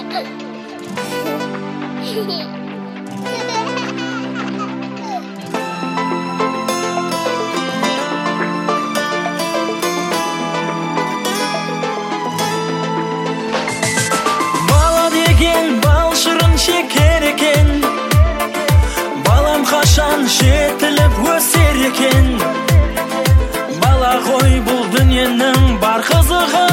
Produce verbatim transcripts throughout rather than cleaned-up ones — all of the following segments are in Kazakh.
Бала деген бал шырын шекер екен, балам қашан жетіліп өсер екен. Бала ғой бұл дүниенің бар қызығы,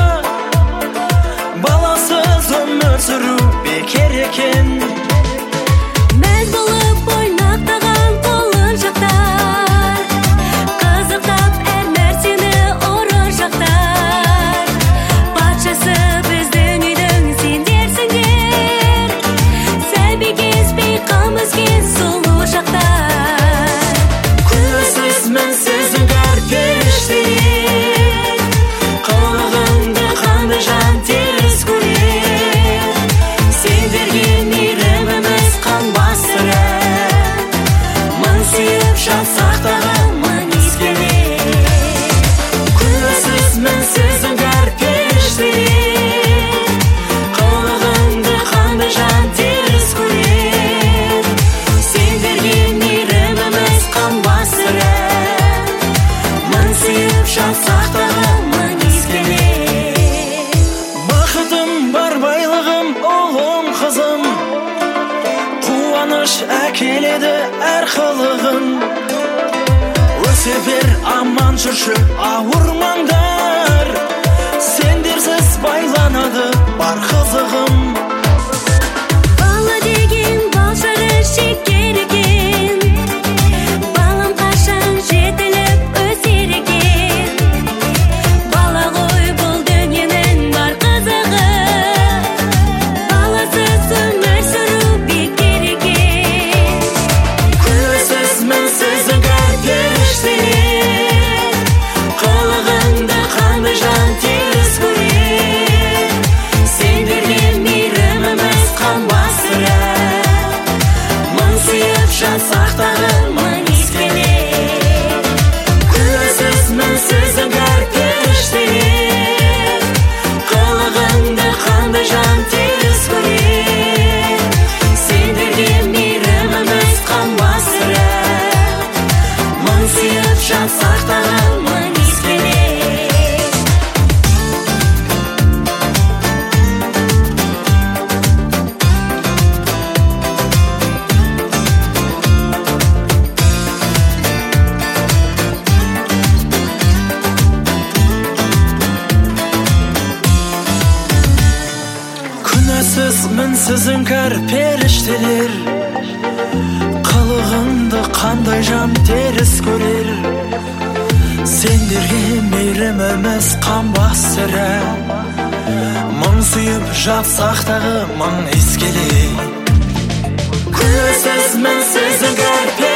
баласыз өмір сүру бекер екен. Мәз болып ойнақтаған құлыншақтар, қызықтап әр нәрсені ұрыншақтар. Патшасы біздің үйдің сендерсіңдер, сәби кезбей қам өскен сұлу шақтар. Күнсіз мінсіз іңкәр періштелер, қылығыңды қандай жан теріс көрер. Сендерге мейіріміміз қанбас сірә, мың сүйіп жатсақ дағы мың иіскелер. Күнсіз мінсіз іңкәр періштелер, қылығыңды қандай жан теріс көрер. Сендерге мейіріміміз қанбас сірә, мың сүйіп жатсақ дағы мың иіскелер. Бақытым бар байлығым, ұлым қызым, қуаныш әкеледі әр қылығын. Өсе бер аман жүрші ауырмаңдар, сендерсіз байланады бар қызығым. Бала деген бал шырын шекер екен, балам қашан жетіліп өсер екен. Бала ғой бұл дүниенің бар қызығы, баласыз өмір сүру бекер екен. Күнсіз мінсіз іңкәр періштелер, қылығыңды қандай жан теріс көрер. Сендерге мейіріміміз қанбас сірә, мың сүйіп жатсақ дағы мың иіскелер. Күнсіз мінсіз іңкәр періштелер, қылығыңды қандай жан теріс көрер. Сендерге мейіріміміз қанбас сірә, мың сүйіп жатсақ дағы мың иіскелер. Күнәсіз мінсіз іңкәр періштелер, қылығыңды қандай жан теріс көрер. Сендерге мейіріміміз қанбас сірә, мың сүйіп жатсақ дағы мың иіскелер. Күнәсіз мінсіз іңкәр